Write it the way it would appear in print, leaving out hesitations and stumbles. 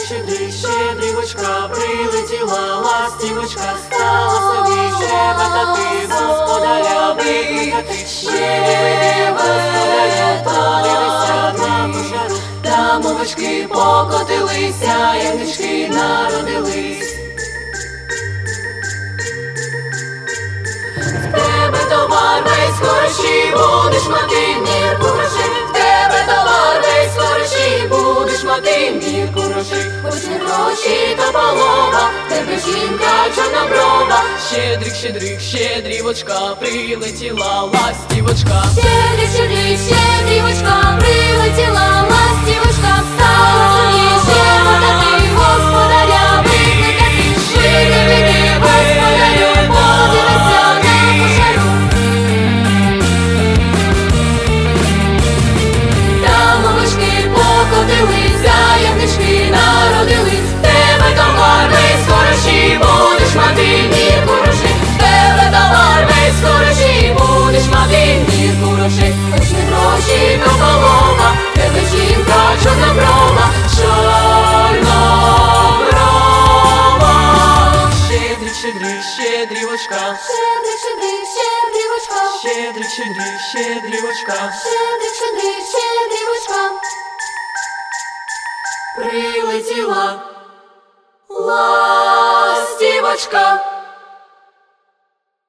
щедрик, щедрівочка, прилетіла ластівочка, стала собі щебетати, господаря викликати. Щедрий господарю, та дивися на кошару, там овечки покотилися, ягнички народились. В тебе товар весь хороший, будеш мати мірку грошей. В тебе товар весь хороший, будеш мати мірку грошей. Хоч не гроші, то полова, в тебе жінка чорноброва. Щедрик, щедрик, щедрівочка, прилетіла ластівочка. Щедрик, щедрик, щедрівочка, прилетіла ластівочка, стала собі щебетати, господаря викликати. Щедрий господарю, подивися на кошару, там овечки покотилися, ягнички народились. В тебе товар весь хороший, будеш мати мірку грошей. В тебе товар весь хороший, будеш мати мірку грошей. Хоч не гроші, то полова, в тебе жінка чорноброва, чорноброва. Щедрик, щедрик, щедрівочка, Щедрик, щедрик, щедрівочка, щедрик, щедрик, щедрівочка. щедрик, щедрик, щедрівочка, прилетіла ластівочка.